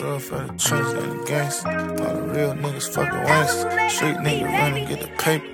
Real for the trenches and the gangsters. All the real niggas fucking wanksters. Street nigga run and get the paper.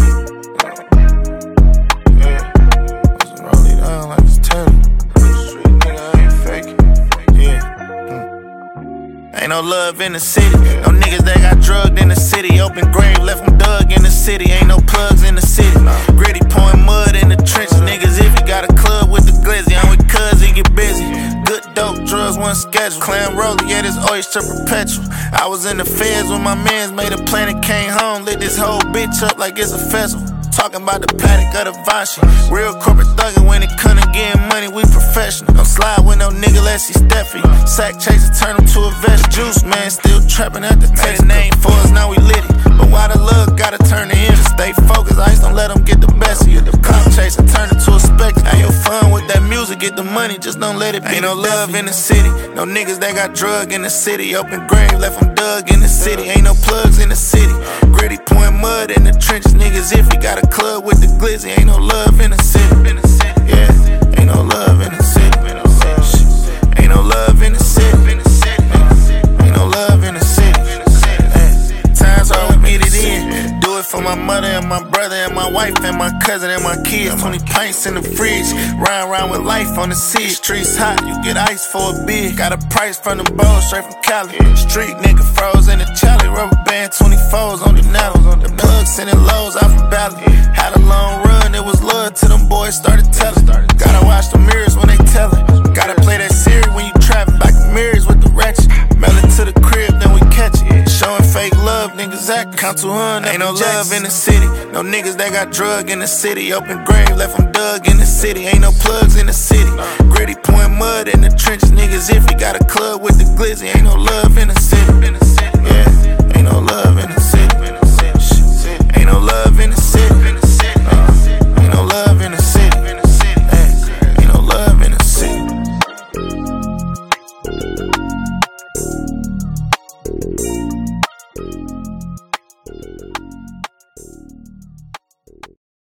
Yeah, let's roll it down like it's Taylor. Street nigga, I ain't faking. Yeah. Ain't no love in the city. No niggas that got drugged in the city. Open grave, left them dug in the city. Ain't no plugs in the city. Gritty pouring mud in the trenches. Niggas, if you got a club with the glizzy, I'm with cuz he get busy. Good dope, drugs, one schedule. Clam roller, yeah, this oyster perpetual. I was in the feds when my mans made a plan and came home. Lit this whole bitch up like it's a festival. Talking about the paddock of the Vashi. Real corporate thuggin' when it come to getting money, we professional. Don't slide with no nigga unless he step for you. Sack chaser, turn him to a vest. Juice man, still trapping at the taste. Name for us, now we lit it. But why the love gotta turn to him? Stay focused, ice don't let them get the best of you. The cop chaser, turn it to a spectacle. Have your fun with that music, get the money, just don't let it be. Ain't no love in the city. No niggas that got drug in the city. Open grave, left them dug in the city. Ain't no plugs in the city. Gritty pouring mud in the trenches. Niggas, if you got a club with the glizzy, ain't no love in the city. Yeah, ain't no love in the city. Ain't no love in the city. Ain't no love in the city. Times all we meet it in. Do it for my mother and my brother and my wife and my cousin and my kids. 20 pints in the fridge. Ride around with life on the sea. Streets hot, you get ice for a beer. Got a price from the bowl straight from Cali. Street nigga froze in the chally. Rubber band 24s on the nails. The plug sending lows out from Bali. Had a long run, it was love till them boys started telling. Gotta watch the mirrors when they tellin'. Gotta play that series when you trappin'. Like the mirrors with the ratchet. Mail it to the crib, then we catch it. Showing fake love, niggas act. Count 200, ain't no love in the city. No niggas that got drug in the city. Open grave, left them dug in the city. Ain't no plugs in the city. Gritty pouring mud in the trenches. Niggas, if you got a club with the glizzy, ain't no love